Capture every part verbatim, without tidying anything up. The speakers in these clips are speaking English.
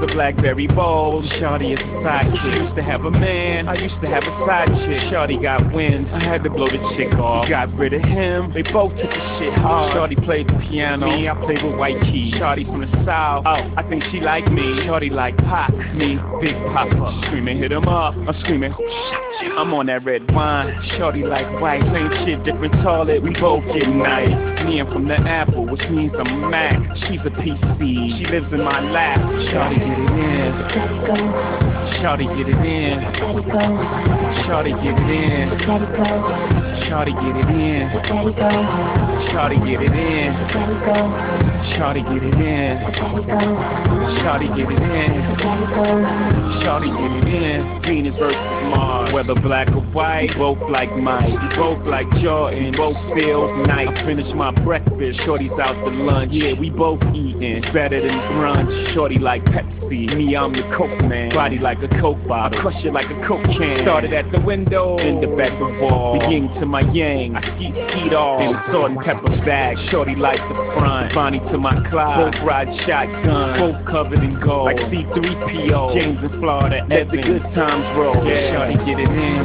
the Blackberry Bowl. Shawty is a sidekick. She used to have a man, I used to have a side chick. Shawty got wind, I had to blow the chick off. Got rid of him, they both took the shit hard. Shawty played the piano, me, I played with white keys. Shawty from the south, oh, I think she like me. Shawty like Pac, me, Big Papa. Screaming, hit him up, I'm screaming, who shot you? I'm on that red wine. Shawty like white, same shit, different toilet. We both get nice. Me, I'm from the Apple, which means I'm a Mac. She's a P C, she lives in my lap. Shawty get it in, Shawty get it in, Shawty get it in, Shawty get it in, Shawty get it in, Shawty get it in, Shawty get it in, Shawty get it in. Venus versus Mars, whether black or white, both like Mike, both like Jordan, both feel nice. I finish my breakfast, Shorty's out to lunch. Yeah, we both eating, it's better than brunch. Shorty like Pepsi, me I'm the Coke man. Body like a Coke bottle, crush it like a Coke can. Started at the window, end up at the wall. The yin to my yang, I skeet skeet off in a salt and pepper bag. Shorty like the front, Bonnie to my Clyde. Both ride shotgun, both covered in gold, like C three P O. James in Florida, let the good times roll. Yeah. Shorty get it in,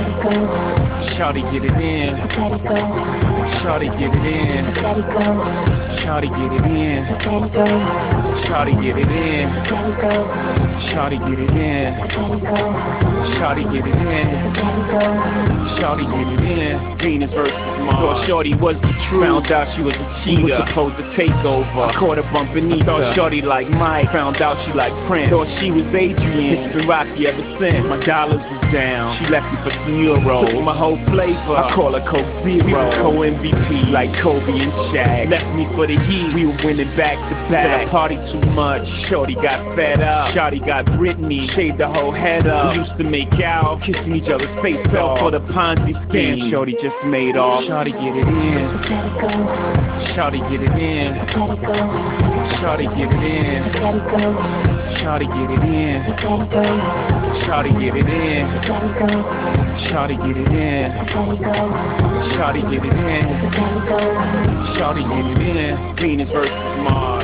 Shorty get it in, Shorty get it in, Shorty get it in, Shorty get it in, Shorty get it in, Shorty get it in, Shorty get it in. Venus versus Mars. Thought Shorty was the truth, found out she was a cheater. Was supposed to take over, I caught her bumping Nita. Thought Shorty like Mike, found out she like Prince. Thought she was Adrian, it's been rocky ever since. My dollars was down, she left me for some euros. Took my whole flavor, I call her Coke Zero. We were co-M V P like Kobe and Shaq. Left me for the Heat, we were winning back to back. Said I party too much, Shorty got fed up. Shorty got Britney, shaved her whole head up. We used to make out, kissing each other's face off for the Ponzi scheme. Shorty just made off. Shorty get it in, Shorty get it in, Shorty get it in, Shorty get it in, Shorty get it in, Shorty get it in, Shorty get it in, Shorty get it in. Venus versus Mars.